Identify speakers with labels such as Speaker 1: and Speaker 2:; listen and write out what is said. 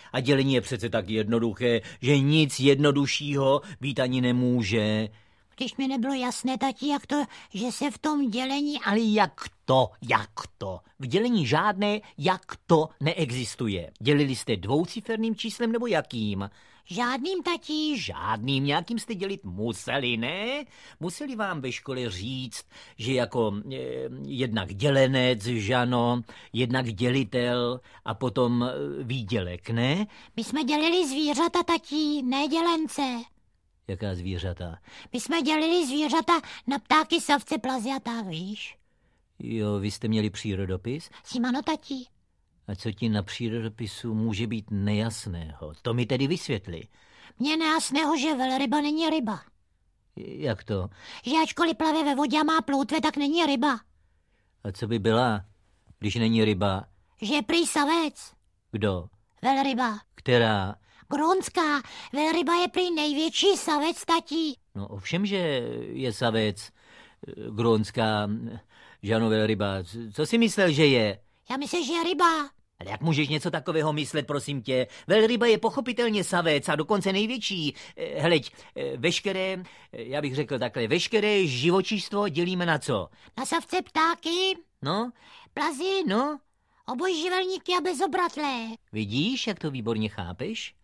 Speaker 1: A dělení je přece tak jednoduché, že nic jednoduššího být ani nemůže.
Speaker 2: Když mi nebylo jasné, tati, jak to, že se v tom dělení...
Speaker 1: Ale jak to? V dělení žádné jak to neexistuje. Dělili jste dvouciferným číslem nebo jakým?
Speaker 2: Žádným, tati.
Speaker 1: Žádným, nějakým jste dělit museli, ne? Museli vám ve škole říct, že jako jednak dělenec, žano, jednak dělitel a potom výdělek, ne?
Speaker 2: My jsme dělili zvířata, tati, ne dělence.
Speaker 1: Jaká zvířata?
Speaker 2: My jsme dělili zvířata na ptáky, savce, plazy a tak, víš?
Speaker 1: Jo, vy jste měli přírodopis?
Speaker 2: Simano, tati.
Speaker 1: A co ti na přírodopisu může být nejasného? To mi tedy vysvětli.
Speaker 2: Mně nejasného, že velryba není ryba.
Speaker 1: Jak to?
Speaker 2: Že ačkoliv plave ve vodě a má ploutve, tak není ryba.
Speaker 1: A co by byla, když není ryba?
Speaker 2: Že je prý savec.
Speaker 1: Kdo?
Speaker 2: Velryba.
Speaker 1: Která?
Speaker 2: Grónská. Velryba je prý největší savec, tati.
Speaker 1: No ovšem, že je savec. Grónská, žano, velryba. Co si myslel, že je?
Speaker 2: Já myslím, že je ryba.
Speaker 1: Ale jak můžeš něco takového myslet, prosím tě? Velryba je pochopitelně savec a dokonce největší. Hleď, veškeré, já bych řekl takhle, veškeré živočištvo dělíme na co?
Speaker 2: Na savce, ptáky.
Speaker 1: No?
Speaker 2: Plazy.
Speaker 1: No?
Speaker 2: Obojživelníky a bezobratlé.
Speaker 1: Vidíš, jak to výborně chápeš?